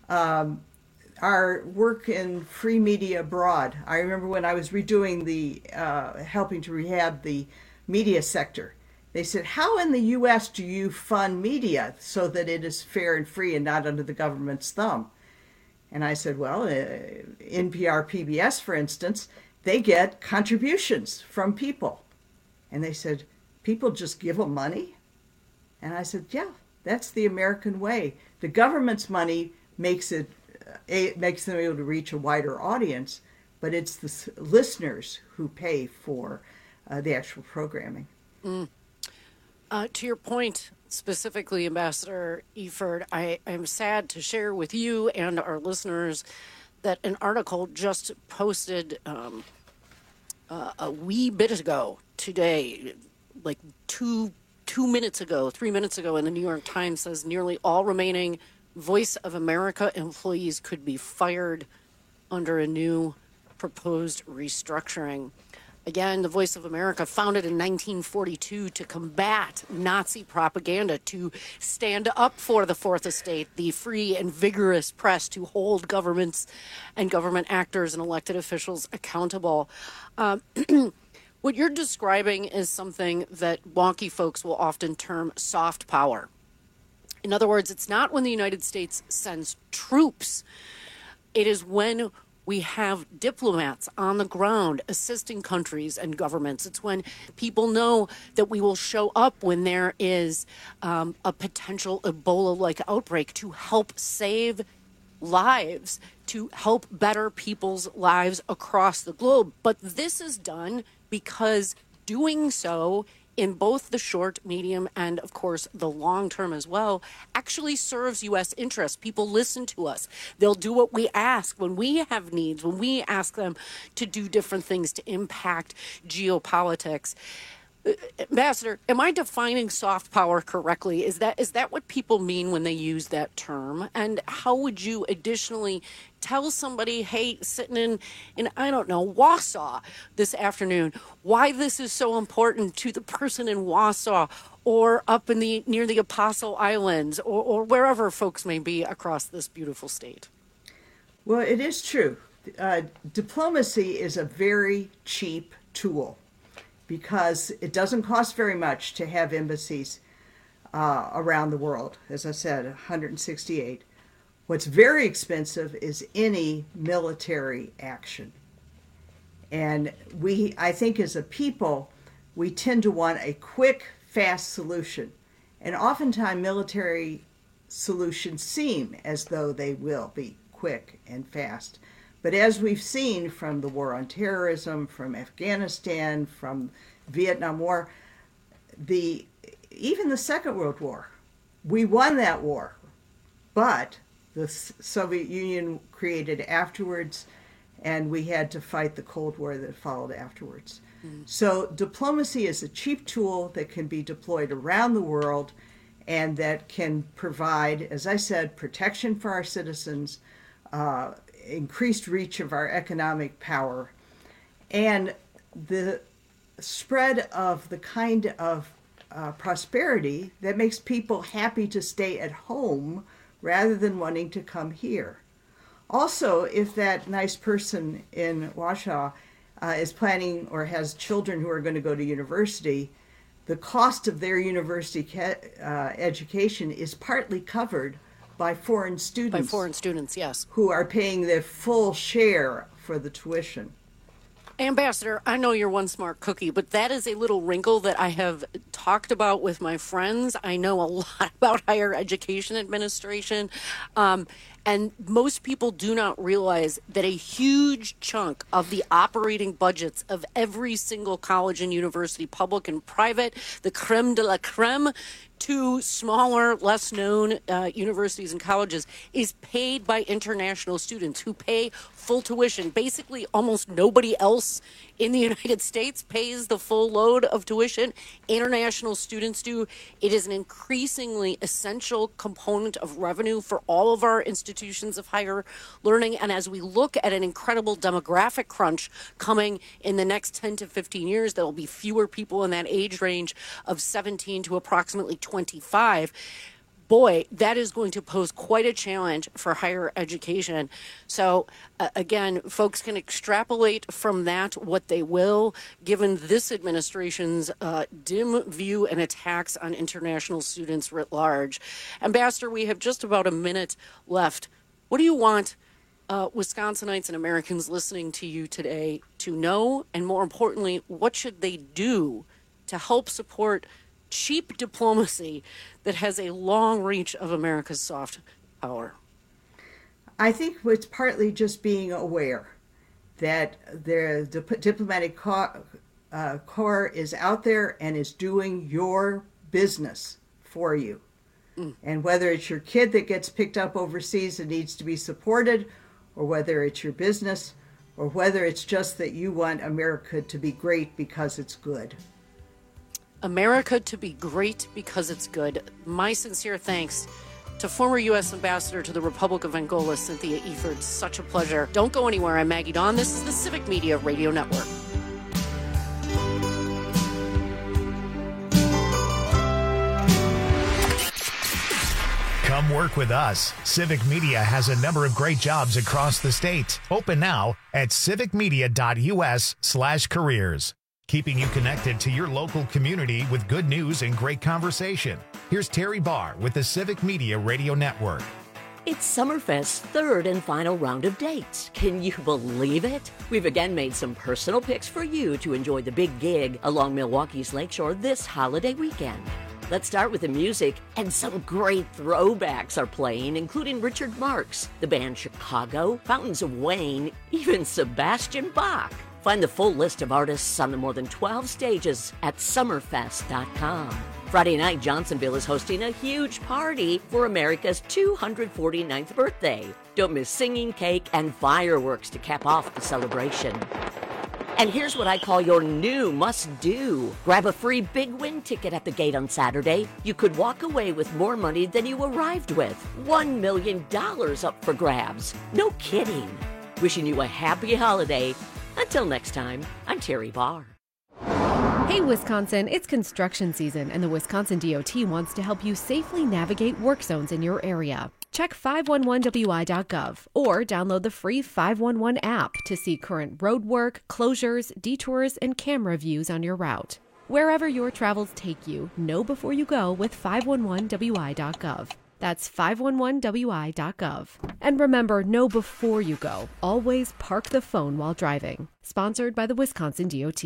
Our work in free media abroad, I remember when I was redoing helping to rehab the media sector, they said, how in the U.S. do you fund media so that it is fair and free and not under the government's thumb? And I said, well, NPR, PBS, for instance, they get contributions from people. And they said, people just give them money? And I said, yeah, that's the American way. The government's money makes them able to reach a wider audience, but it's the listeners who pay for the actual programming. To your point, specifically, Ambassador Eford, I am sad to share with you and our listeners that an article just posted a wee bit ago today, like 3 minutes ago in the New York Times, says nearly all remaining Voice of America employees could be fired under a new proposed restructuring. Again, the Voice of America, founded in 1942 to combat Nazi propaganda, to stand up for the Fourth Estate, the free and vigorous press, to hold governments and government actors and elected officials accountable. What you're describing is something that wonky folks will often term soft power. In other words, it's not when the United States sends troops. It is when we have diplomats on the ground assisting countries and governments. It's when people know that we will show up when there is a potential Ebola-like outbreak to help save lives, to help better people's lives across the globe. But this is done because doing so in both the short, medium, and of course the long term as well, actually serves U.S. interests. People listen to us. They'll do what we ask when we have needs, when we ask them to do different things to impact geopolitics. Ambassador, am I defining soft power correctly? Is that what people mean when they use that term? And how would you additionally tell somebody, hey, sitting in I don't know, Wausau this afternoon, why this is so important to the person in Wausau or up in near the Apostle Islands or wherever folks may be across this beautiful state? Well, it is true. Diplomacy is a very cheap tool, because it doesn't cost very much to have embassies around the world. As I said, 168. What's very expensive is any military action. And I think as a people, we tend to want a quick, fast solution. And oftentimes military solutions seem as though they will be quick and fast. But as we've seen from the war on terrorism, from Afghanistan, from Vietnam War, even the Second World War, we won that war. But the Soviet Union created afterwards, and we had to fight the Cold War that followed afterwards. So diplomacy is a cheap tool that can be deployed around the world and that can provide, as I said, protection for our citizens, increased reach of our economic power, and the spread of the kind of prosperity that makes people happy to stay at home rather than wanting to come here. Also, if that nice person in Wausau is planning or has children who are going to go to university, the cost of their university education is partly covered by foreign students. By foreign students, yes. Who are paying their full share for the tuition. Ambassador, I know you're one smart cookie, but that is a little wrinkle that I have talked about with my friends. I know a lot about higher education administration. And most people do not realize that a huge chunk of the operating budgets of every single college and university, public and private, the creme de la creme, to smaller, less known universities and colleges, is paid by international students who pay full tuition. Basically, almost nobody else in the United States pays the full load of tuition. International students do. It is an increasingly essential component of revenue for all of our institutions of higher learning. And as we look at an incredible demographic crunch coming in the next 10 to 15 years, there will be fewer people in that age range of 17 to approximately 25. Boy, that is going to pose quite a challenge for higher education. So, again, folks can extrapolate from that what they will, given this administration's dim view and attacks on international students writ large. Ambassador, we have just about a minute left. What do you want Wisconsinites and Americans listening to you today to know? And more importantly, what should they do to help support cheap diplomacy that has a long reach of America's soft power? I think it's partly just being aware that the diplomatic corps is out there and is doing your business for you. And whether it's your kid that gets picked up overseas and needs to be supported, or whether it's your business, or whether it's just that you want America to be great because it's good. America to be great because it's good. My sincere thanks to former U.S. Ambassador to the Republic of Angola, Cynthia Eford. Such a pleasure. Don't go anywhere. I'm Maggie Dawn. This is the Civic Media Radio Network. Come work with us. Civic Media has a number of great jobs across the state. Open now at civicmedia.us/careers. keeping you connected to your local community with good news and great conversation. Here's Terry Barr with the Civic Media Radio Network. It's Summerfest's third and final round of dates. Can you believe it? We've again made some personal picks for you to enjoy the big gig along Milwaukee's Lakeshore this holiday weekend. Let's start with the music, and some great throwbacks are playing, including Richard Marx, the band Chicago, Fountains of Wayne, even Sebastian Bach. Find the full list of artists on the more than 12 stages at summerfest.com. Friday night, Johnsonville is hosting a huge party for America's 249th birthday. Don't miss singing, cake, and fireworks to cap off the celebration. And here's what I call your new must-do. Grab a free Big Win ticket at the gate on Saturday. You could walk away with more money than you arrived with. $1 million up for grabs. No kidding. Wishing you a happy holiday. Until next time, I'm Terry Barr. Hey, Wisconsin, it's construction season, and the Wisconsin DOT wants to help you safely navigate work zones in your area. Check 511wi.gov or download the free 511 app to see current road work, closures, detours, and camera views on your route. Wherever your travels take you, know before you go with 511wi.gov. That's 511wi.gov. And remember, know before you go. Always park the phone while driving. Sponsored by the Wisconsin DOT.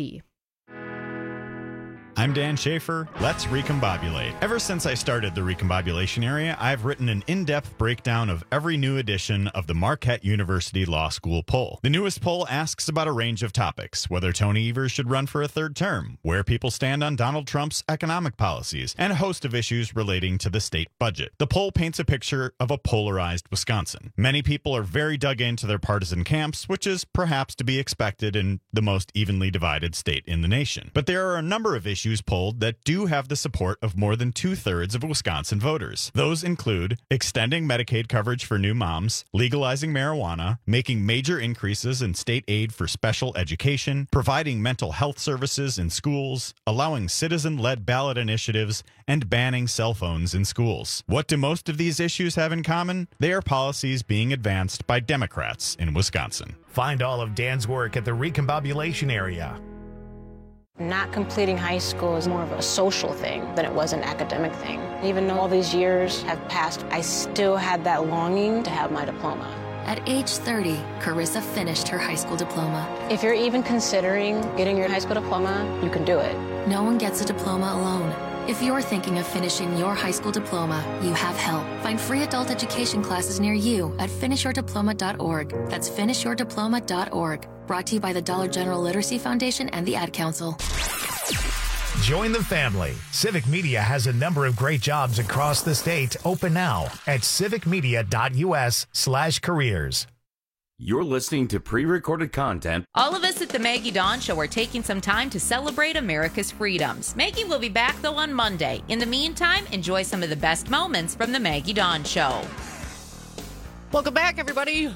I'm Dan Schaefer. Let's recombobulate. Ever since I started the recombobulation area, I've written an in-depth breakdown of every new edition of the Marquette University Law School poll. The newest poll asks about a range of topics: whether Tony Evers should run for a third term, where people stand on Donald Trump's economic policies, and a host of issues relating to the state budget. The poll paints a picture of a polarized Wisconsin. Many people are very dug into their partisan camps, which is perhaps to be expected in the most evenly divided state in the nation. But there are a number of issues polled that do have the support of more than 2/3 of Wisconsin voters. Those include extending Medicaid coverage for new moms, legalizing marijuana, making major increases in state aid for special education, providing mental health services in schools, allowing citizen-led ballot initiatives, and banning cell phones in schools. What do most of these issues have in common? They are policies being advanced by Democrats in Wisconsin. Find all of Dan's work at the recombobulation area. Not completing high school is more of a social thing than it was an academic thing. Even though all these years have passed, I still had that longing to have my diploma. At age 30, Carissa finished her high school diploma. If you're even considering getting your high school diploma, you can do it. No one gets a diploma alone. If you're thinking of finishing your high school diploma, you have help. Find free adult education classes near you at finishyourdiploma.org. That's finishyourdiploma.org. Brought to you by the Dollar General Literacy Foundation and the Ad Council. Join the family. Civic Media has a number of great jobs across the state open now at civicmedia.us/careers. You're listening to pre-recorded content. All of us at the Maggie Dawn Show are taking some time to celebrate America's freedoms. Maggie will be back, though, on Monday. In the meantime, enjoy some of the best moments from the Maggie Dawn Show. Welcome back, everybody.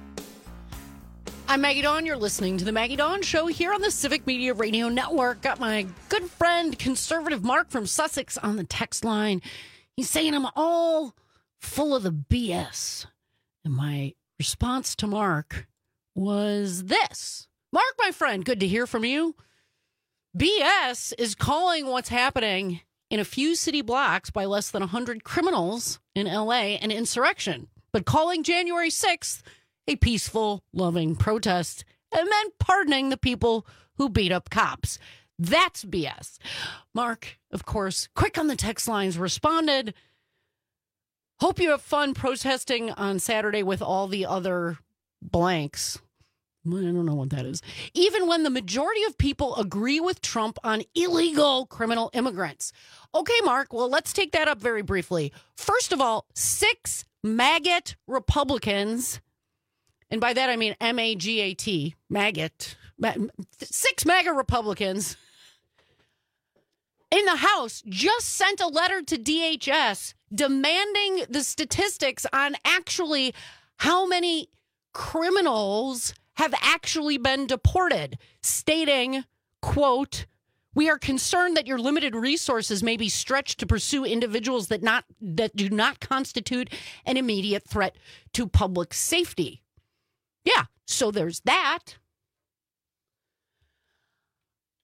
I'm Maggie Dawn. You're listening to the Maggie Dawn Show here on the Civic Media Radio Network. Got my good friend, conservative Mark from Sussex on the text line. He's saying I'm all full of the BS. And my response to Mark was this. Mark, my friend, good to hear from you. BS is calling what's happening in a few city blocks by less than 100 criminals in LA an insurrection, but calling January 6th a peaceful, loving protest, and then pardoning the people who beat up cops. That's BS. Mark, of course, quick on the text lines, responded, hope you have fun protesting on Saturday with all the other blanks. I don't know what that is. Even when the majority of people agree with Trump on illegal criminal immigrants. Okay, Mark, well, let's take that up very briefly. First of all, 6 maggot Republicans, and by that I mean M-A-G-A-T, maggot, 6 MAGA Republicans in the House just sent a letter to DHS demanding the statistics on actually how many criminals have actually been deported, stating, quote, "We are concerned that your limited resources may be stretched to pursue individuals that do not constitute an immediate threat to public safety." Yeah, so there's that.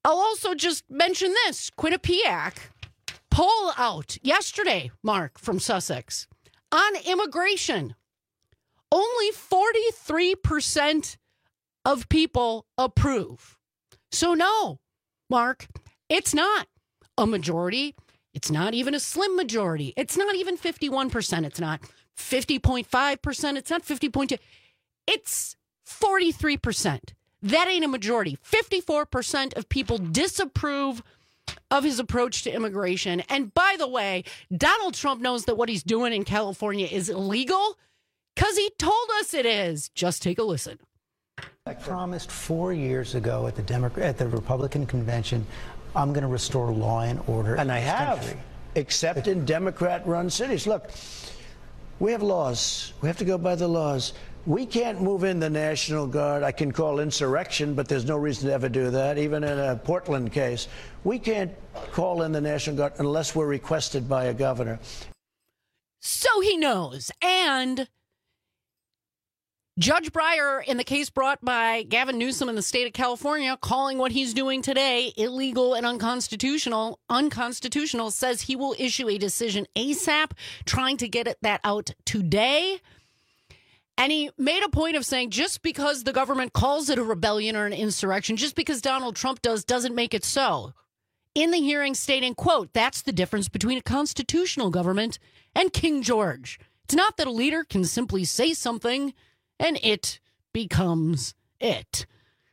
I'll also just mention this. Quinnipiac poll out yesterday, Mark, from Sussex, on immigration. Only 43% of people approve. So no, Mark, it's not a majority. It's not even a slim majority. It's not even 51%. It's not 50.5%. It's not 50.2%. It's 43%. That ain't a majority. 54% of people disapprove of his approach to immigration. And by the way, Donald Trump knows that what he's doing in California is illegal because he told us it is. Just take a listen. I promised 4 years ago at the Republican convention, I'm going to restore law and order. And I have, country. except in Democrat-run cities. Look, we have laws. We have to go by the laws. We can't move in the National Guard. I can call insurrection, but there's no reason to ever do that, even in a Portland case. We can't call in the National Guard unless we're requested by a governor. So he knows. And Judge Breyer, in the case brought by Gavin Newsom in the state of California, calling what he's doing today illegal and unconstitutional, says he will issue a decision ASAP, trying to get that out today. And he made a point of saying just because the government calls it a rebellion or an insurrection, just because Donald Trump doesn't make it so. In the hearing stating, quote, that's the difference between a constitutional government and King George. It's not that a leader can simply say something and it becomes it.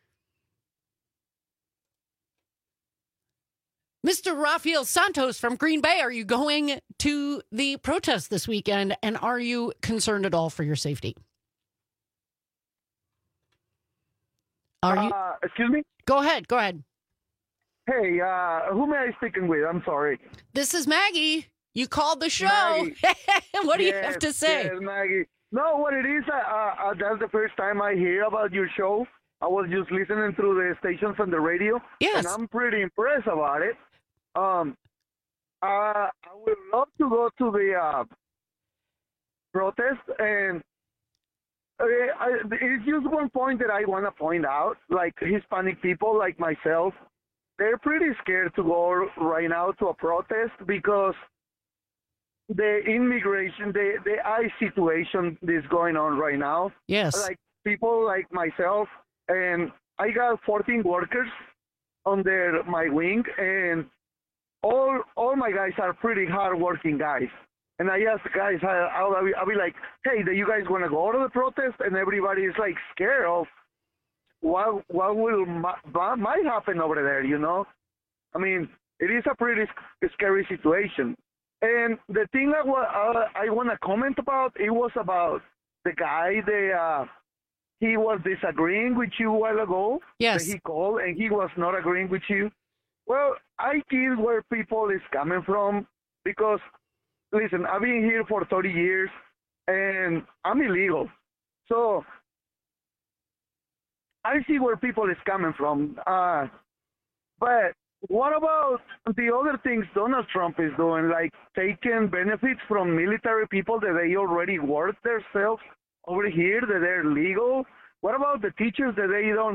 Mr. Rafael Santos from Green Bay, are you going to the protest this weekend, and are you concerned at all for your safety? Are you? Excuse me? Go ahead. Hey, who am I speaking with? I'm sorry. This is Maggie. You called the show. What do you have to say? Yes, Maggie. No, what it is, that's the first time I hear about your show. I was just listening through the stations on the radio. Yes. And I'm pretty impressed about it. I would love to go to the protest, and it's just one point that I want to point out. Like Hispanic people like myself, they're pretty scared to go right now to a protest because the immigration, the ICE situation is going on right now. Yes. Like people like myself, and I got 14 workers under my wing, and all my guys are pretty hard-working guys. And I ask the guys, I'll be like, hey, do you guys want to go to the protest? And everybody is like scared of what might happen over there, you know? I mean, it is a pretty scary situation. And the thing that I want to comment about, it was about the guy he was disagreeing with you a while ago. Yes. That he called and he was not agreeing with you. Well, I get where people is coming from because, listen, I've been here for 30 years and I'm illegal. So I see where people is coming from. But what about the other things Donald Trump is doing, like taking benefits from military people that they already work themselves over here, that they're legal? What about the teachers that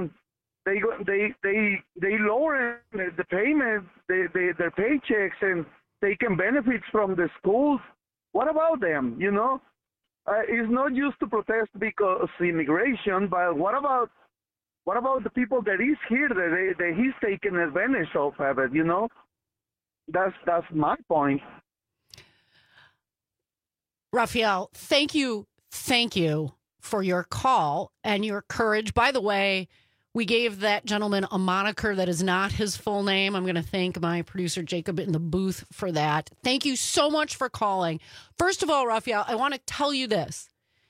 they lower the payment, their paychecks, and taking benefits from the schools? What about them? You know, it's not just to protest because immigration, but what about the people that is here that he's taking advantage of it? You know, that's my point. Rafael, thank you for your call and your courage. By the way, we gave that gentleman a moniker that is not his full name. I'm going to thank my producer, Jacob, in the booth for that. Thank you so much for calling. First of all, Rafael, I want to tell you this.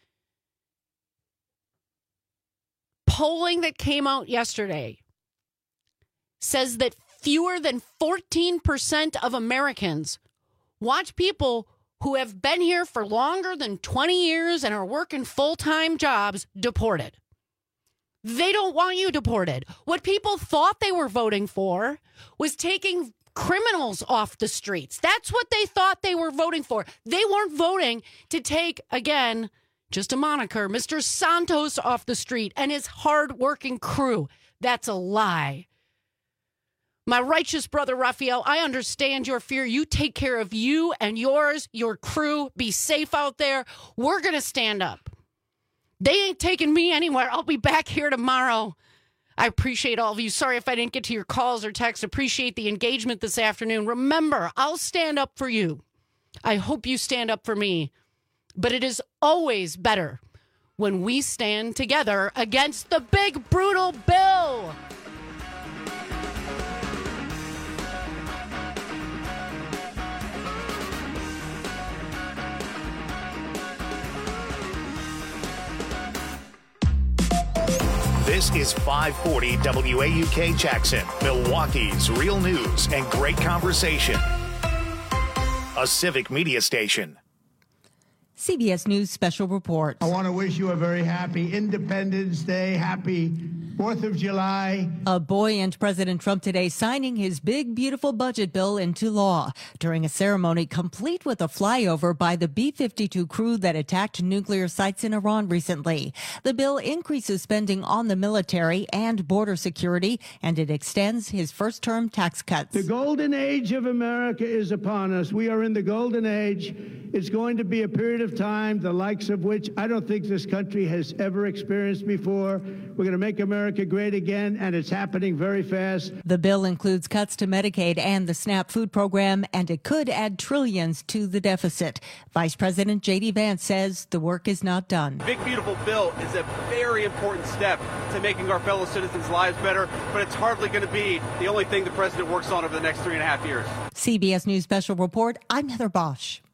Polling that came out yesterday says that fewer than 14% of Americans want people who have been here for longer than 20 years and are working full-time jobs deported. They don't want you deported. What people thought they were voting for was taking criminals off the streets. That's what they thought they were voting for. They weren't voting to take, again, just a moniker, Mr. Santos off the street and his hard-working crew. That's a lie. My righteous brother Raphael, I understand your fear. You take care of you and yours, your crew. Be safe out there. We're going to stand up. They ain't taking me anywhere. I'll be back here tomorrow. I appreciate all of you. Sorry if I didn't get to your calls or texts. Appreciate the engagement this afternoon. Remember, I'll stand up for you. I hope you stand up for me. But it is always better when we stand together against the big, brutal bill. This is 540 WAUK Jackson, Milwaukee's real news and great conversation. A civic media station. CBS News Special Report. I want to wish you a very happy Independence Day, happy 4th of July. A boy and President Trump today signing his big, beautiful budget bill into law during a ceremony complete with a flyover by the B-52 crew that attacked nuclear sites in Iran recently. The bill increases spending on the military and border security, and it extends his first-term tax cuts. The golden age of America is upon us. We are in the golden age. It's going to be a period of time, the likes of which I don't think this country has ever experienced before. We're going to make America great again, and it's happening very fast. The bill includes cuts to Medicaid and the SNAP food program, and it could add trillions to the deficit. Vice President J.D. Vance says the work is not done. Big Beautiful Bill is a very important step to making our fellow citizens' lives better, but it's hardly going to be the only thing the president works on over the next 3.5 years. CBS News Special Report, I'm Heather Bosch.